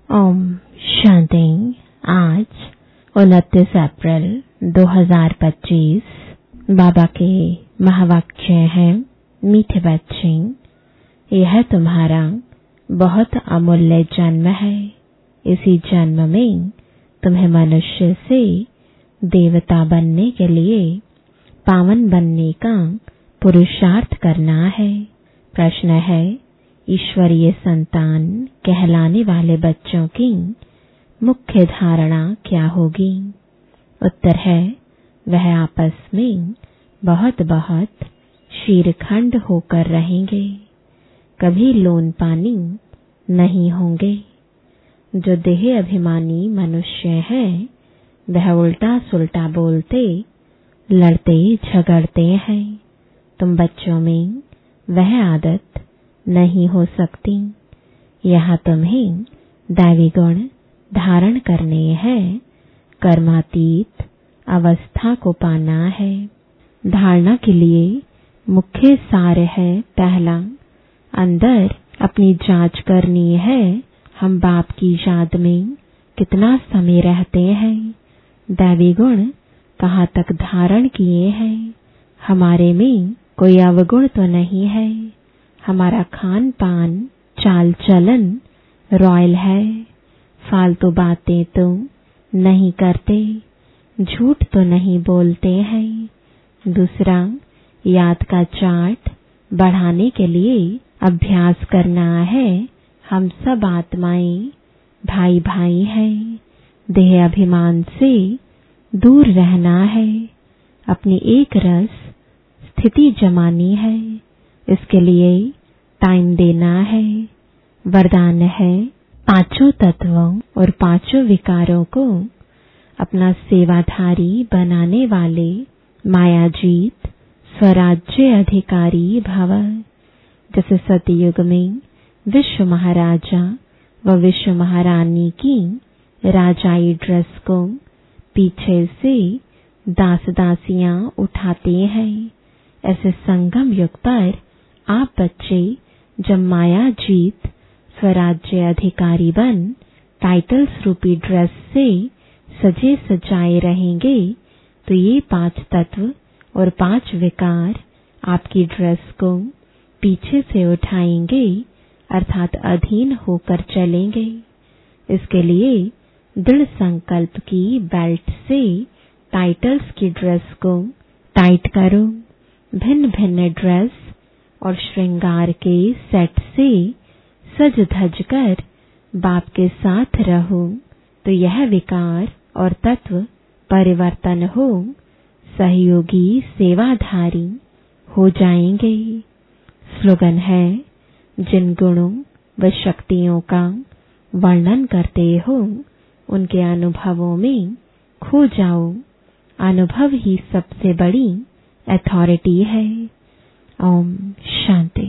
ओम शांति। आज 29 अप्रैल 2025 बाबा के महावाक्य हैं, मीठे बच्चे, यह तुम्हारा बहुत अमूल्य जन्म है। इसी जन्म में तुम्हें मनुष्य से देवता बनने के लिए पावन बनने का पुरुषार्थ करना है। प्रश्न है, ईश्वरीय संतान कहलाने वाले बच्चों की मुख्य धारणा क्या होगी? उत्तर है, वह आपस में बहुत बहुत शीरखंड होकर रहेंगे, कभी लोन पानी नहीं होंगे। जो देह अभिमानी मनुष्य हैं, वह उल्टा सुल्टा बोलते, लड़ते झगड़ते हैं। तुम बच्चों में वह आदत नहीं हो सकती। यहाँ तुम्हें दैवी गुण धारण करने हैं, कर्मातीत अवस्था को पाना है। धारणा के लिए मुख्य सार है, पहला, अंदर अपनी जांच करनी है, हम बाप की याद में कितना समय रहते हैं, दैवी गुण कहाँ तक धारण किए हैं, हमारे में कोई अवगुण तो नहीं है, हमारा खान पान चाल चलन रॉयल है, फालतू बातें तो नहीं करते, झूठ तो नहीं बोलते हैं। दूसरा, याद का चार्ट बढ़ाने के लिए अभ्यास करना है, हम सब आत्माएं भाई भाई हैं, देह अभिमान से दूर रहना है, अपनी एक रस स्थिति जमानी है, इसके लिए टाइम देना है। वरदान है, पांचों तत्वों और पांचों विकारों को अपना सेवाधारी बनाने वाले मायाजीत स्वराज्य अधिकारी भव। जैसे सतयुग में विश्व महाराजा व विश्व महारानी की राजाई ड्रेस को पीछे से दास दासियां उठाते हैं, ऐसे संगम युग पर आप बच्चे जब माया जीत स्वराज्य अधिकारी बन टाइटल्स रूपी ड्रेस से सजे सजाए रहेंगे, तो ये पांच तत्व और पांच विकार आपकी ड्रेस को पीछे से उठाएंगे, अर्थात अधीन होकर चलेंगे। इसके लिए दृढ़ संकल्प की बेल्ट से टाइटल्स की ड्रेस को टाइट करो। भिन्न भिन्न ड्रेस और श्रृंगार के सेट से सज धज कर बाप के साथ रहो, तो यह विकार और तत्व परिवर्तन हो सहयोगी सेवाधारी हो जाएंगे। स्लोगन है, जिन गुणों व शक्तियों का वर्णन करते हो, उनके अनुभवों में खो जाओ। अनुभव ही सबसे बड़ी अथॉरिटी है। ओम शांति।